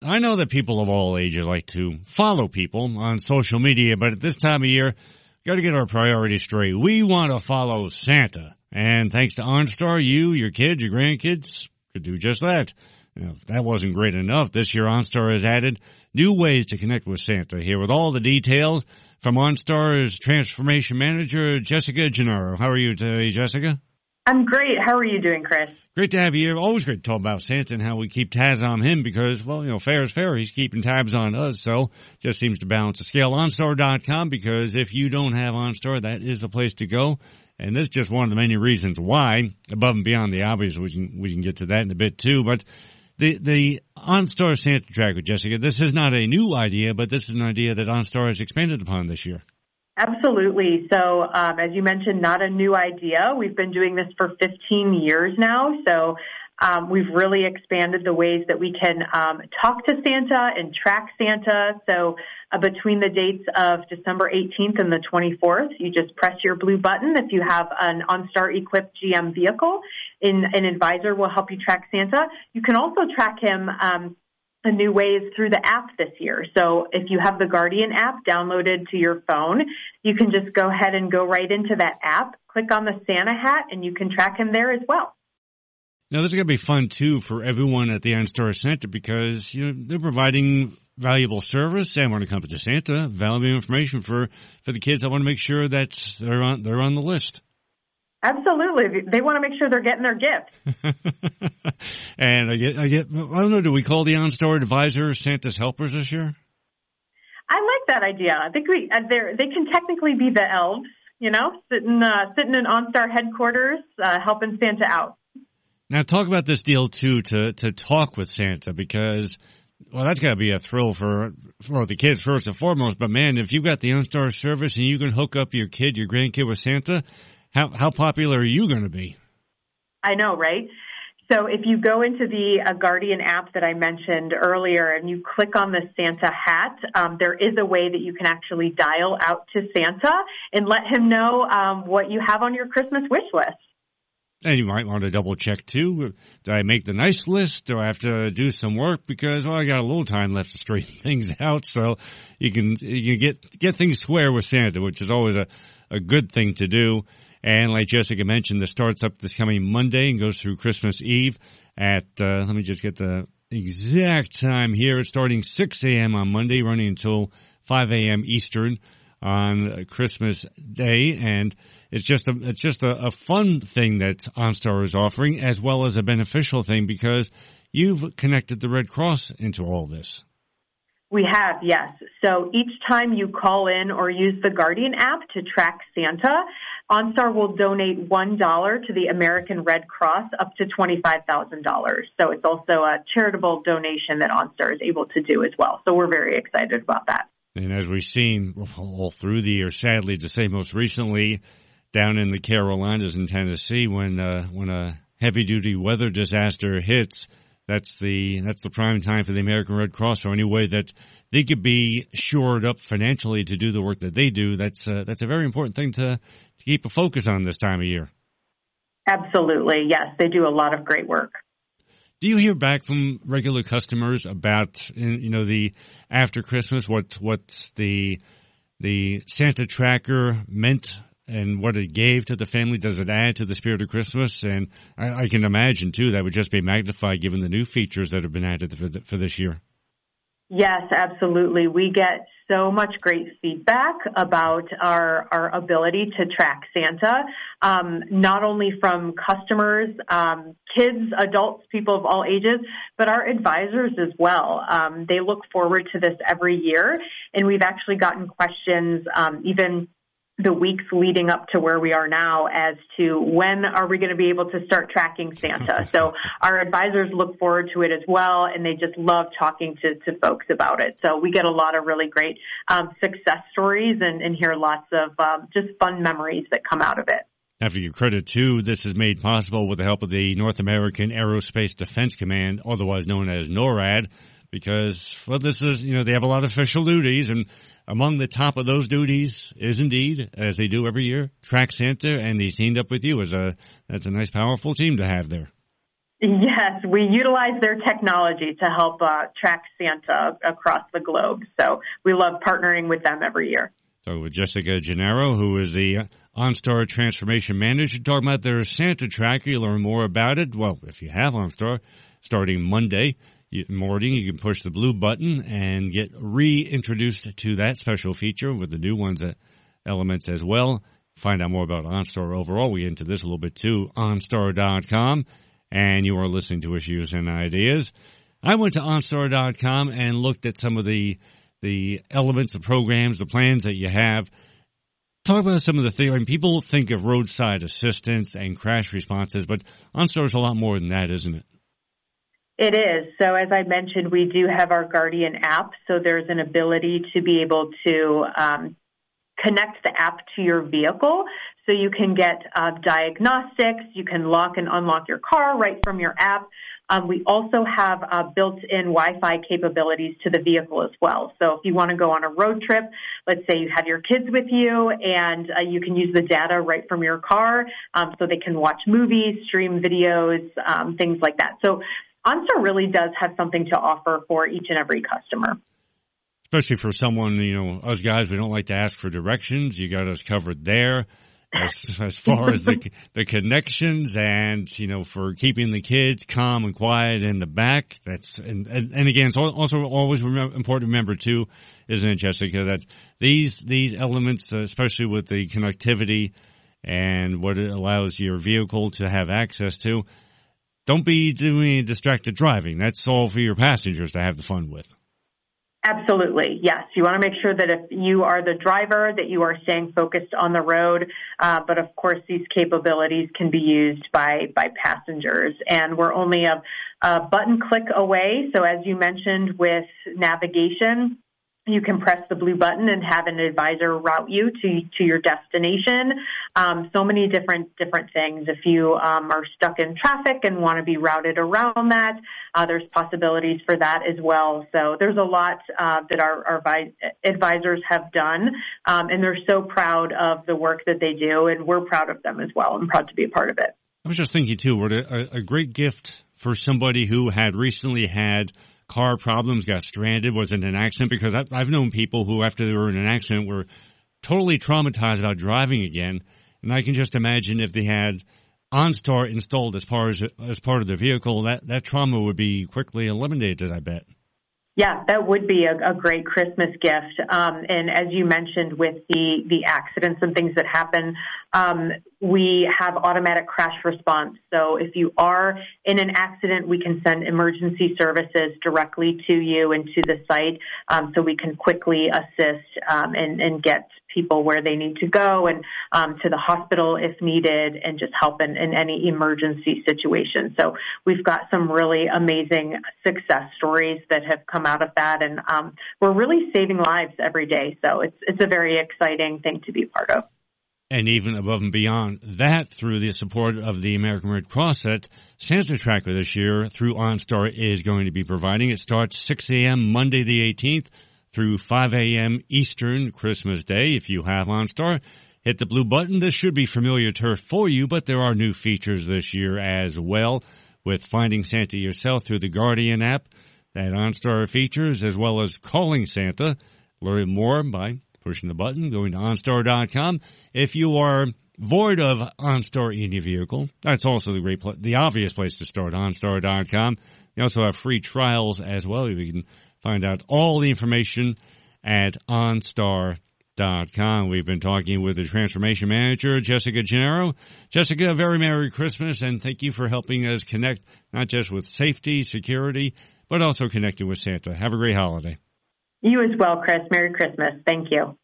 I know that people of all ages like to follow people on social media, but at this time of year, got to get our priorities straight. We want to follow Santa. And thanks to OnStar, you, your kids, your grandkids could do just that. Now, if that wasn't great enough, this year OnStar has added new ways to connect with Santa. Here with all the details from OnStar's Transformation Manager, Jessica Gennaro. How are you today, Jessica? I'm great. How are you doing, Chris? Great to have you here. Always great to talk about Santa and how we keep tabs on him because, well, fair is fair. He's keeping tabs on us, so just seems to balance the scale. OnStar.com, because if you don't have OnStar, that is the place to go. And this is just one of the many reasons why, above and beyond the obvious. We can get to that in a bit too. But the OnStar Santa Tracker, Jessica, this is not a new idea, but this is an idea that OnStar has expanded upon this year. Absolutely. So, as you mentioned, not a new idea. We've been doing this for 15 years now. So, we've really expanded the ways that we can talk to Santa and track Santa. So, between the dates of December 18th and the 24th, you just press your blue button. If you have an OnStar-equipped GM vehicle, an advisor will help you track Santa. You can also track him a new ways through the app this year. So if you have the Guardian app downloaded to your phone, you can just go ahead and go right into that app, click on the Santa hat, and you can track him there as well. Now, this is going to be fun, too, for everyone at the OnStar Center because, they're providing valuable service. And when it comes to Santa, valuable information for the kids. I want to make sure that they're on the list. Absolutely. They want to make sure they're getting their gift. And I don't know, do we call the OnStar advisors Santa's helpers this year? I like that idea. I think they can technically be the elves, sitting in OnStar headquarters, helping Santa out. Now, talk about this deal, too, to talk with Santa, because, well, that's got to be a thrill for the kids first and foremost. But, man, if you've got the OnStar service and you can hook up your grandkid with Santa, how popular are you going to be? I know, right? So if you go into the Guardian app that I mentioned earlier and you click on the Santa hat, there is a way that you can actually dial out to Santa and let him know what you have on your Christmas wish list. And you might want to double check too. Do I make the nice list? Do I have to do some work? Because, I got a little time left to straighten things out. So you can get things square with Santa, which is always a good thing to do. And like Jessica mentioned, this starts up this coming Monday and goes through Christmas Eve at, let me just get the exact time here. It's starting 6 a.m. on Monday, running until 5 a.m. Eastern on Christmas Day. And it's just a fun thing that OnStar is offering, as well as a beneficial thing, because you've connected the Red Cross into all this. We have, yes. So each time you call in or use the Guardian app to track Santa, OnStar will donate $1 to the American Red Cross up to $25,000. So it's also a charitable donation that OnStar is able to do as well. So we're very excited about that. And as we've seen all through the year, sadly to say, most recently down in the Carolinas and Tennessee, when a heavy-duty weather disaster hits, that's the prime time for the American Red Cross. So any way that they could be shored up financially to do the work that they do, that's a very important thing to keep a focus on this time of year. Absolutely, yes. They do a lot of great work. Do you hear back from regular customers about, the after Christmas, what the Santa Tracker meant and what it gave to the family? Does it add to the spirit of Christmas? And I can imagine, too, that would just be magnified given the new features that have been added for this year. Yes, absolutely. We get so much great feedback about our ability to track Santa, not only from customers, kids, adults, people of all ages, but our advisors as well. They look forward to this every year, and we've actually gotten questions even the weeks leading up to where we are now as to when are we going to be able to start tracking Santa. So our advisors look forward to it as well, and they just love talking to folks about it. So we get a lot of really great success stories and hear lots of just fun memories that come out of it. Now, for your credit, too, this is made possible with the help of the North American Aerospace Defense Command, otherwise known as NORAD, because, well, this is, they have a lot of official duties, and among the top of those duties is indeed, as they do every year, track Santa, and they teamed up with you. That's a nice, powerful team to have there. Yes, we utilize their technology to help track Santa across the globe. So we love partnering with them every year. So with Jessica Gennaro, who is the OnStar Transformation Manager, talking about their Santa Tracker. You'll learn more about it. Well, if you have OnStar, starting Monday morning, you can push the blue button and get reintroduced to that special feature with the new ones, elements as well. Find out more about OnStar overall. We get into this a little bit too, OnStar.com. And you are listening to Issues and Ideas. I went to OnStar.com and looked at some of the elements, the programs, the plans that you have. Talk about some of the things. I mean, people think of roadside assistance and crash responses, but OnStar is a lot more than that, isn't it? It is. So as I mentioned, we do have our Guardian app. So there's an ability to be able to connect the app to your vehicle. So you can get diagnostics. You can lock and unlock your car right from your app. We also have built-in Wi-Fi capabilities to the vehicle as well. So if you want to go on a road trip, let's say you have your kids with you, and you can use the data right from your car, so they can watch movies, stream videos, things like that. So OnStar really does have something to offer for each and every customer. Especially for someone, us guys, we don't like to ask for directions. You got us covered there. As far as the connections and, for keeping the kids calm and quiet in the back. And again, it's also always important to remember too, isn't it, Jessica, that these elements, especially with the connectivity and what it allows your vehicle to have access to, don't be doing distracted driving. That's all for your passengers to have the fun with. Absolutely, yes. You want to make sure that if you are the driver, that you are staying focused on the road. But of course, these capabilities can be used by passengers. And we're only a button click away. So as you mentioned with navigation, you can press the blue button and have an advisor route you to your destination. So many different things. If you are stuck in traffic and want to be routed around that, there's possibilities for that as well. So there's a lot that our advisors have done, and they're so proud of the work that they do, and we're proud of them as well. I'm proud to be a part of it. I was just thinking, too, what a great gift for somebody who had recently had car problems, got stranded, was in an accident, because I've known people who, after they were in an accident, were totally traumatized about driving again. And I can just imagine if they had OnStar installed as part of the vehicle, that trauma would be quickly eliminated, I bet. Yeah, that would be a great Christmas gift. And as you mentioned with the accidents and things that happen, we have automatic crash response. So if you are in an accident, we can send emergency services directly to you and to the site, so we can quickly assist and get people where they need to go and to the hospital if needed, and just help in any emergency situation. So we've got some really amazing success stories that have come out of that, and we're really saving lives every day. So it's a very exciting thing to be part of. And even above and beyond that, through the support of the American Red Cross, that Santa Tracker this year through OnStar is going to be providing. It starts 6 a.m. Monday the 18th through 5 a.m. Eastern Christmas Day. If you have OnStar, hit the blue button. This should be familiar turf for you, but there are new features this year as well, with finding Santa yourself through the Guardian app that OnStar features, as well as calling Santa. Learn more by pushing the button, going to OnStar.com. If you are void of OnStar in your vehicle, that's also the obvious place to start, OnStar.com. You also have free trials as well. You can find out all the information at OnStar.com. We've been talking with the Transformation Manager, Jessica Gennaro. Jessica, a very Merry Christmas, and thank you for helping us connect not just with safety, security, but also connecting with Santa. Have a great holiday. You as well, Chris. Merry Christmas. Thank you.